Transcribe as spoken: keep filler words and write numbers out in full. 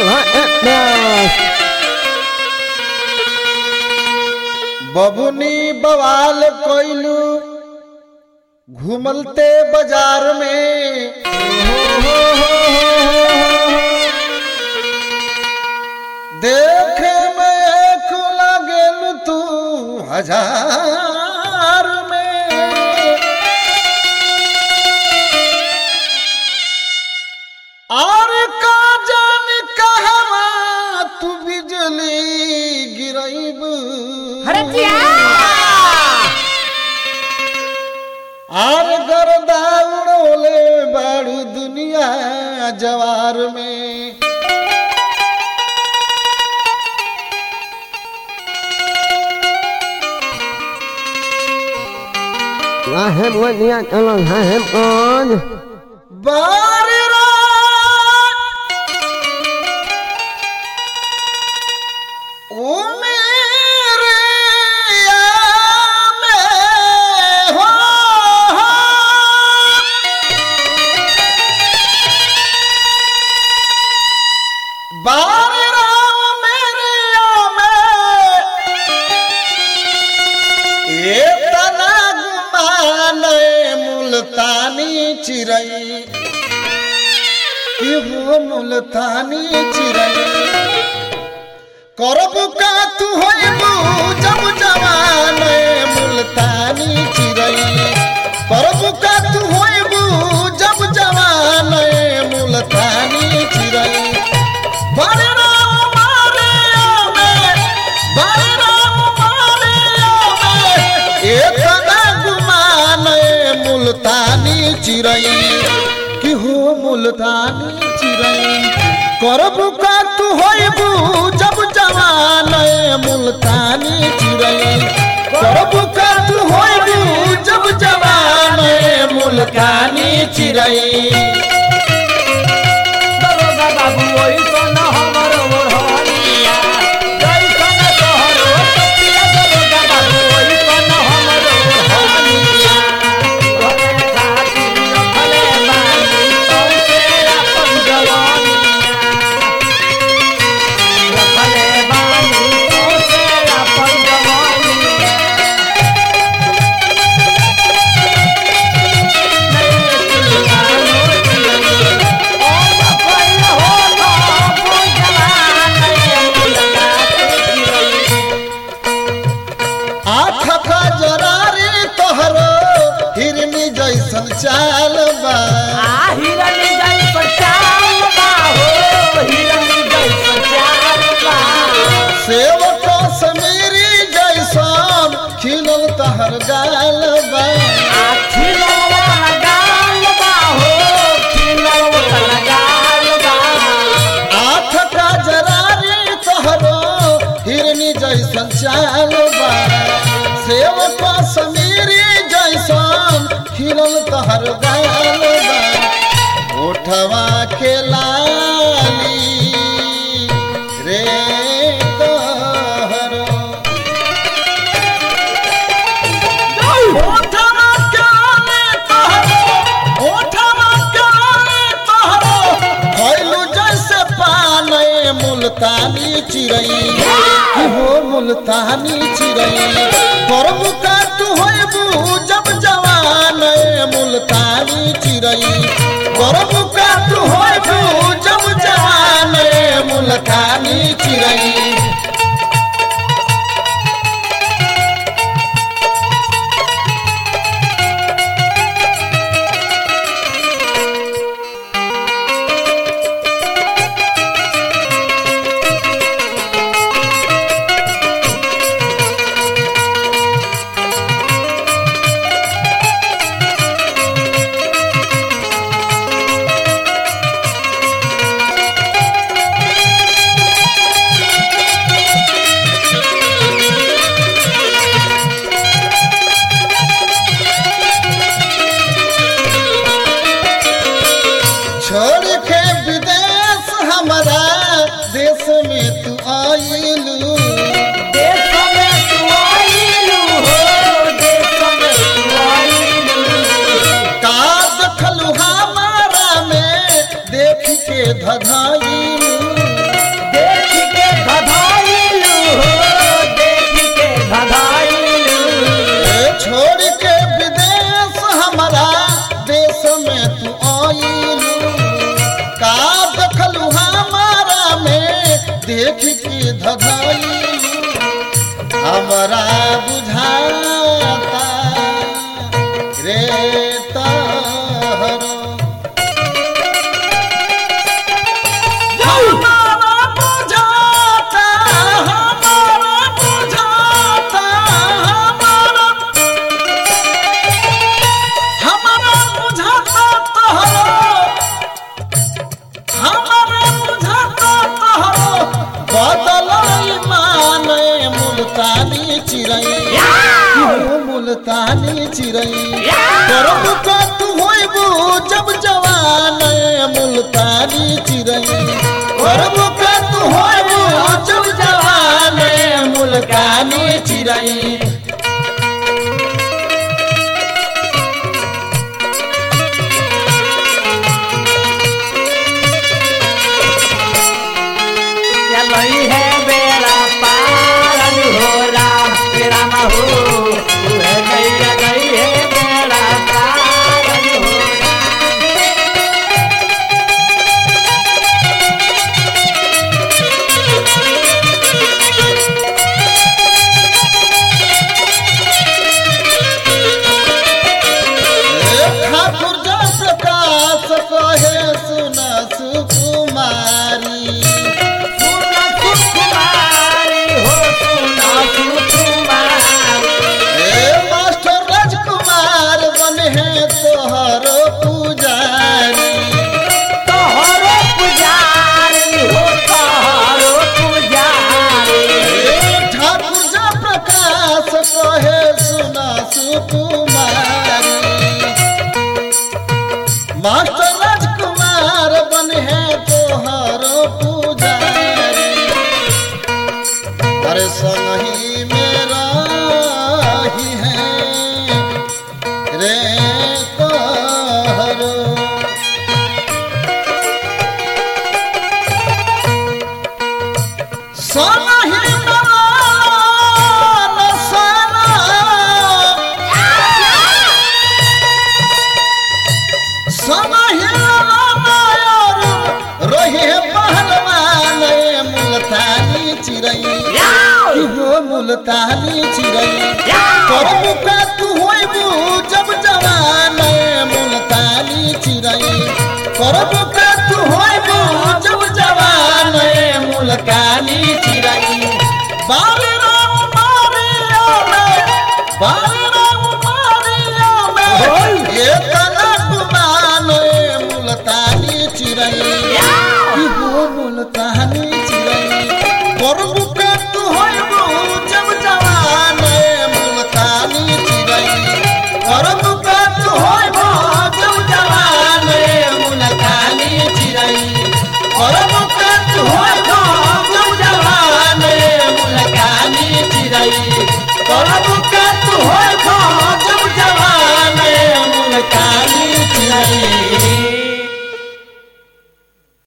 बबुनी बवाल कोइलू घूमलते बाजार में, देखे में एक लागेलू तू हजार में। और का जान कहवा तू बिजली गिरईब, आर गर्दा उड़ोले बाड़ू दुनिया जवार में। Lahir buat niat tolong lahir on. बारी रात ओ मेरे में हो, बारी रात मेरे में ये तना गुमाने मुल्तानी चिरई, हो मुल्तानी चिरई। करबू का तू होइबू जब जवान मुल्तानी चिरई, करबू का तू होइबू जब जवान मुल्तानी चिरई। बड़े राम मारे में, बड़े राम मारे में इतना गुमान मुल्तानी चिरई, कि हो मुल्तानी चिरई। करबू का तू होइबू जब जवान मुल्तानी चिरई, करबू का तू होइबू जब जवान मुल्तानी चिरई। दरोगा बाबू ओई तो न हमरो ओढ़निया, जैसन तोहरो टोपिया दरोगा बाबू ओई तो न हमरो ओढ़निया। तोरे खातिर रखले बानी सौंसे अपन जवानिया, रखले बानी सौंसे अपन जवानिया। आँख का जरारी तोहरो हिरनी जैसन चाल बा, हिरनी जैसन चाल बा हो, हिरनी जैसन चाल बा। सेवक समीरी जैसन खिलल तहर गाल बा, खिलल वाला गाल बा हो, खिलल वाला गाल बा। आँख का जरारी तोहरो हिरनी जैसन चाल बा, सेवक समीरी जैसन खिलल तहर गाल बा। ओठवा के लाली रे तोहरो, ओठवा के लाली तोहरो, ओठवा के लाली तोहरो भइलू जैसे पान मुल्तानी चिरई, कि हो मुल्तानी चिरई। करबू का तू होइबू जब जवान मुल्तानी चिरई, करबू का तू होइबू जब जवान मुल्तानी चिरई। छोड़ के विदेश हमारा देश में तू आइलू, देश में तू आइलू हो, देश में तू आइलू। का देखलू हमारा में देख के धधाइलू, देख के धधैलू हमरा बुझाता रे तहरो हमारा बुझाता हमारा बुझाता हमारा हमारा बुझाता तहरो हमारा बुझाता तहरो बदलाई माने मुल्तानी चिरई मुल्तानी चिरई करब का तू होइबू जब जवान मुल्तानी चिरई करब का तू होइबू जब जवान मुल्तानी चिरई चलई है बेड़ा पार हो राम राम हो तू है नैया गई है बेड़ा पार हो ठाकुर जय प्रकाश कहे सुन सुकुमारी सुना सुकुमारी हो सुना सुकुमारी ए मास्टर राजकुमार बने हैं तोहर पुजारी तोहरो पुजारी हो तोहरो पुजारी ए ठाकुर जय प्रकाश कहे सुन सुकुमारी मास्टर राजकुमार बने हैं तोहर पुजारी अरे संगी मेरा ही है रे तोहरो संगी मेरा न सना रहे पहलवान मुल्तानी चिरई हो मुल्तानी चिरई करब का तू होइबू जब जवान मुल्तानी चिरई करब का तू होइबू जब जवान मुल्तानी चिरई बाल